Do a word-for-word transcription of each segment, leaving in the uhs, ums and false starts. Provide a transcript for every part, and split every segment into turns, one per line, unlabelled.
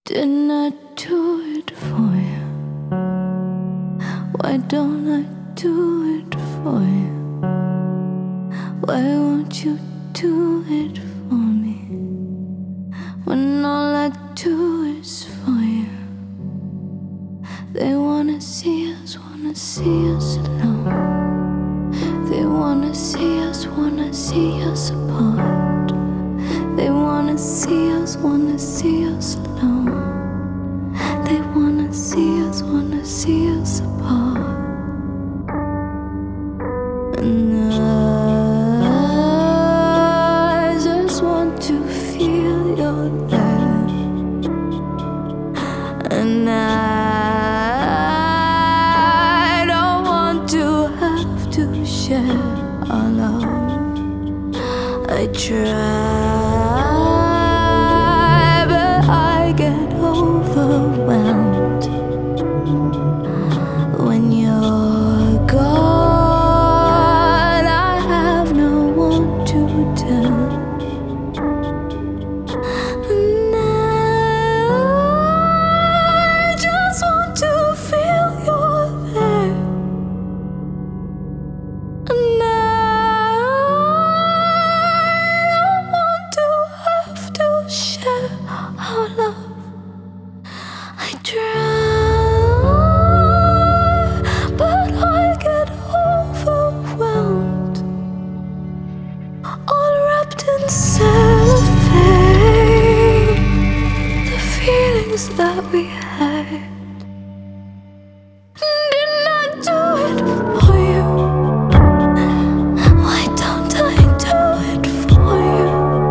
Didn't I do it for you? Why don't I do it for you? Why won't you do it for me? When all I do is for you. They wanna see us, wanna see us alone. They wanna see us, wanna see us apart. They wanna see us, wanna see us alone. They wanna see us, wanna see us apart. And I just want to feel your love. And I don't want to have to share our love. I try, but I get overwhelmed when you're gone. I have no one to tell, and I just want to feel you're there. And I share our love. I try, but I get overwhelmed, all wrapped in cellophane. The feelings that we had. Didn't I do it for you? Why don't I do it for you?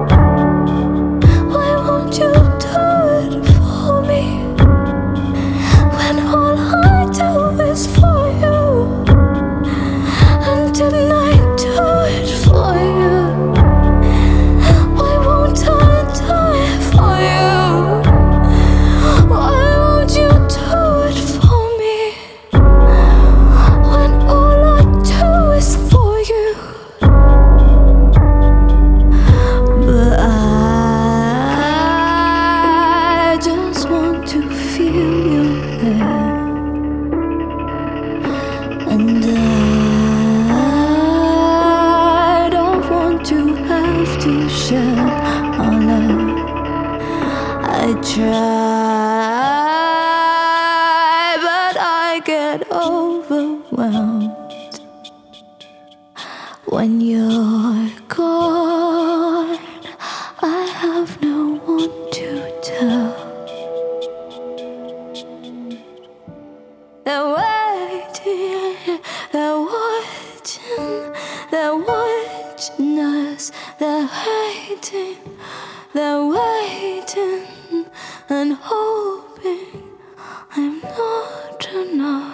You do it for me when all I do is for you. And didn't I do it for you? Why won't I do it for you? Why won't you do it for me when all I do is for you? But I to feel you there, and I don't want to have to share our love. I try, but I get overwhelmed when you're gone. I have no one to tell. They're waiting, they're watching, they're watching us. They're waiting, they're waiting and hoping I'm not enough.